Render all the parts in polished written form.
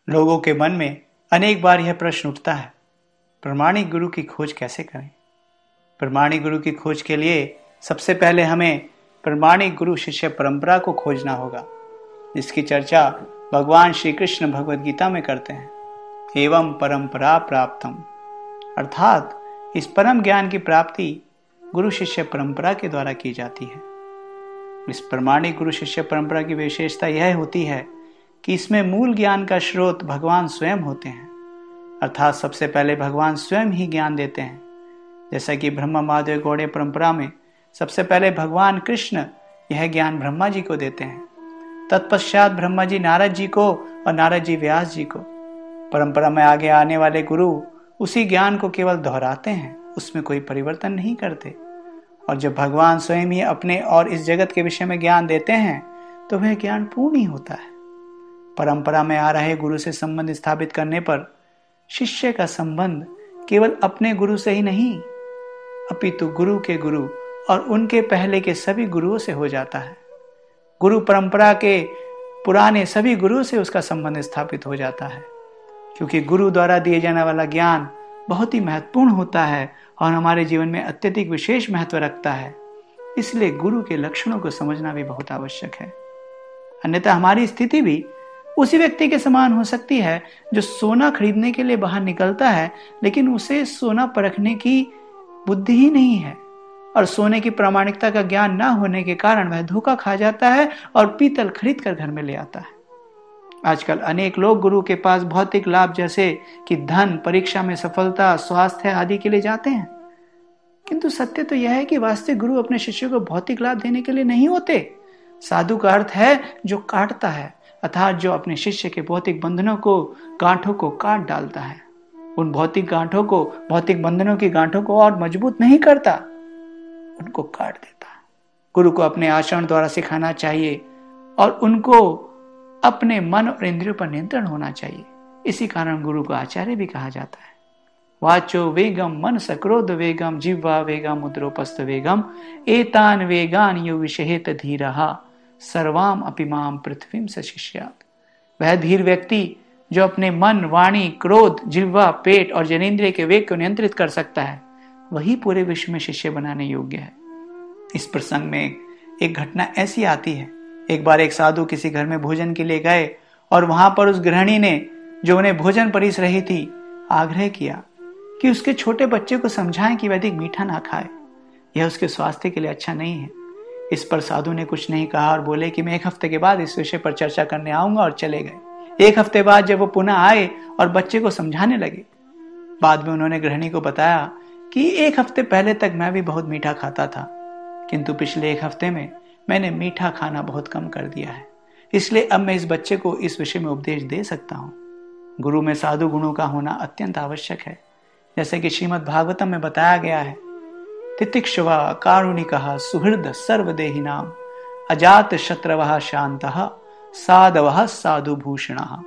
लोगों के मन में अनेक बार यह प्रश्न उठता है, प्रमाणिक गुरु की खोज कैसे करें। प्रमाणिक गुरु की खोज के लिए सबसे पहले हमें प्रमाणिक गुरु शिष्य परंपरा को खोजना होगा, जिसकी चर्चा भगवान श्री कृष्ण भगवद गीता में करते हैं। एवं परंपरा प्राप्तम, अर्थात इस परम ज्ञान की प्राप्ति गुरु शिष्य परंपरा के द्वारा की जाती है। इस प्रमाणिक गुरु शिष्य परंपरा की विशेषता यह होती है कि इसमें मूल ज्ञान का स्रोत भगवान स्वयं होते हैं, अर्थात सबसे पहले भगवान स्वयं ही ज्ञान देते हैं। जैसा कि ब्रह्मा माधव गौड़ीय परंपरा में सबसे पहले भगवान कृष्ण यह ज्ञान ब्रह्मा जी को देते हैं, तत्पश्चात ब्रह्मा जी नारद जी को और नारद जी व्यास जी को। परंपरा में आगे आने वाले गुरु उसी ज्ञान को केवल दोहराते हैं, उसमें कोई परिवर्तन नहीं करते। और जब भगवान स्वयं ही अपने और इस जगत के विषय में ज्ञान देते हैं तो वह ज्ञान पूर्ण ही होता है। परंपरा में आ रहे गुरु से संबंध स्थापित करने पर शिष्य का संबंध केवल अपने गुरु से ही नहीं, अपितु गुरु के गुरु और उनके पहले के सभी गुरुओं से हो जाता है। गुरु परंपरा के पुराने सभी गुरुओं से उसका संबंध स्थापित हो जाता है, क्योंकि गुरु द्वारा दिए जाने वाला ज्ञान बहुत ही महत्वपूर्ण होता है और हमारे जीवन में अत्यधिक विशेष महत्व रखता है। इसलिए गुरु के लक्षणों को समझना भी बहुत आवश्यक है। अन्यथा हमारी स्थिति भी उसी व्यक्ति के समान हो सकती है जो सोना खरीदने के लिए बाहर निकलता है, लेकिन उसे सोना परखने की बुद्धि ही नहीं है और सोने की प्रामाणिकता का ज्ञान न होने के कारण वह धोखा खा जाता है और पीतल खरीद कर घर में ले आता है। आजकल अनेक लोग गुरु के पास भौतिक लाभ जैसे कि धन, परीक्षा में सफलता, स्वास्थ्य आदि के लिए जाते हैं, किंतु सत्य तो यह है कि वास्तविक गुरु अपने शिष्यों को भौतिक लाभ देने के लिए नहीं होते। साधु का अर्थ है जो काटता है, अर्थात जो अपने शिष्य के भौतिक बंधनों को, गांठों को काट डालता है। उन भौतिक गांठों को, भौतिक बंधनों की गांठों को और मजबूत नहीं करता, उनको काट देता है। गुरु को अपने आचरण द्वारा सिखाना चाहिए और उनको अपने मन और इंद्रियों पर नियंत्रण होना चाहिए। इसी कारण गुरु को आचार्य भी कहा जाता है। वाचो वेगम मन सक्रोध वेगम जिह्वा वेगम उदरोपस्थ वेगम एतान वेगान यो विषहेत धीरहा सर्वाम अपिमाम पृथ्वीम सशिष्यात्। वह धीर व्यक्ति जो अपने मन, वाणी, क्रोध, जिह्वा, पेट और जनेंद्रिय के वेग को नियंत्रित कर सकता है, वही पूरे विश्व में शिष्य बनाने योग्य है। इस प्रसंग में एक घटना ऐसी आती है। एक बार एक साधु किसी घर में भोजन के लिए गए और वहां पर उस गृहिणी ने, जो उन्हें भोजन परोस रही थी, आग्रह किया कि उसके छोटे बच्चे को समझाएं कि वह अधिक मीठा ना खाए, यह उसके स्वास्थ्य के लिए अच्छा नहीं है। इस पर साधु ने कुछ नहीं कहा और बोले कि मैं 1 हफ्ते के बाद इस विषय पर चर्चा करने आऊंगा, और चले गए। 1 हफ्ते बाद जब वो पुनः आए और बच्चे को समझाने लगे, बाद में उन्होंने गृहिणी को बताया कि 1 हफ्ते पहले तक मैं भी बहुत मीठा खाता था, किंतु पिछले 1 हफ्ते में मैंने मीठा खाना बहुत कम कर दिया है, इसलिए अब मैं इस बच्चे को इस विषय में उपदेश दे सकता हूँ। गुरु में साधु गुणों का होना अत्यंत आवश्यक है। जैसे कि श्रीमद् भागवतम में बताया गया है, तितिक्षुवा कारुणिकः सुहृद सर्वदेहिनाम अजात शत्रवः शान्तः साधवः साधुभूषणः।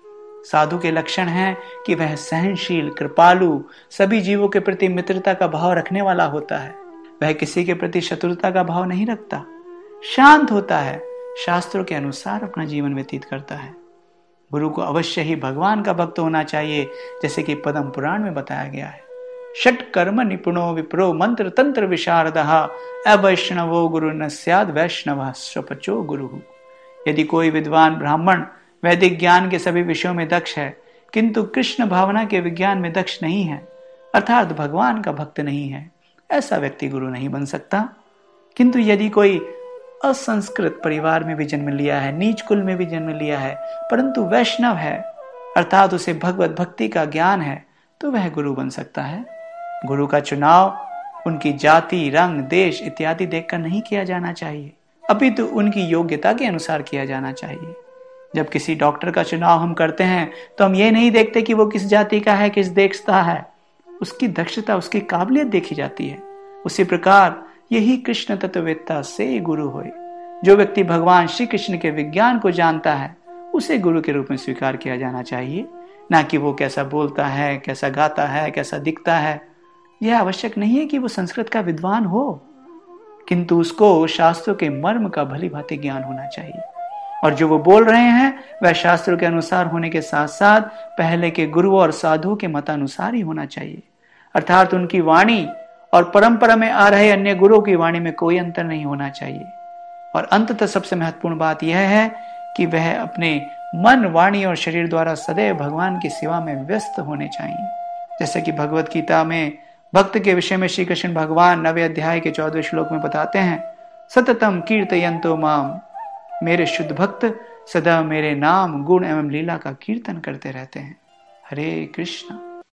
साधु के लक्षण हैं कि वह सहनशील, कृपालु, सभी जीवों के प्रति मित्रता का भाव रखने वाला होता है। वह किसी के प्रति शत्रुता का भाव नहीं रखता, शांत होता है, शास्त्रों के अनुसार अपना जीवन व्यतीत करता है। गुरु को अवश्य ही भगवान का भक्त होना चाहिए, जैसे कि पद्म पुराण में बताया गया है। षट कर्म निपुणो विप्रो मंत्र तंत्र विशारदः अवैष्णवो गुरु न स्याद् वैष्णवः स्वपचो गुरु। यदि कोई विद्वान ब्राह्मण वैदिक ज्ञान के सभी विषयों में दक्ष है, किंतु कृष्ण भावना के विज्ञान में दक्ष नहीं है, अर्थात भगवान का भक्त नहीं है, ऐसा व्यक्ति गुरु नहीं बन सकता। किंतु यदि कोई असंस्कृत परिवार में भी जन्म लिया है, नीच कुल में भी जन्म लिया है, परंतु वैष्णव है, अर्थात उसे भगवत भक्ति का ज्ञान है, तो वह गुरु बन सकता है। गुरु का चुनाव उनकी जाति, रंग, देश इत्यादि देखकर नहीं किया जाना चाहिए, अपितु उनकी योग्यता के अनुसार किया जाना चाहिए। जब किसी डॉक्टर का चुनाव हम करते हैं तो हम ये नहीं देखते कि वो किस जाति का है, किस देश का है, उसकी दक्षता, उसकी काबिलियत देखी जाती है। उसी प्रकार यही कृष्ण तत्ववेत्ता से गुरु होए। जो व्यक्ति भगवान श्री कृष्ण के विज्ञान को जानता है, उसे गुरु के रूप में स्वीकार किया जाना चाहिए, ना कि वो कैसा बोलता है, कैसा गाता है, कैसा दिखता है। यह आवश्यक नहीं है कि वो संस्कृत का विद्वान हो, किंतु उसको शास्त्रों के मर्म का भली भांति ज्ञान होना चाहिए। और जो वो बोल रहे हैं वह शास्त्रों के अनुसार होने के साथ साथ पहले के गुरुओं और साधुओं के मतानुसार ही होना चाहिए। अर्थात उनकी वाणी और परंपरा में आ रहे अन्य गुरुओं की वाणी में कोई अंतर नहीं होना चाहिए। और अंततः सबसे महत्वपूर्ण बात यह है कि वह अपने मन, वाणी और शरीर द्वारा सदैव भगवान की सेवा में व्यस्त होने चाहिए। जैसे कि भगवत गीता में भक्त के विषय में श्री कृष्ण भगवान 9वें अध्याय के 14वें श्लोक में बताते हैं, सततम कीर्तयन्तो माम, मेरे शुद्ध भक्त सदा मेरे नाम, गुण एवं लीला का कीर्तन करते रहते हैं। हरे कृष्ण।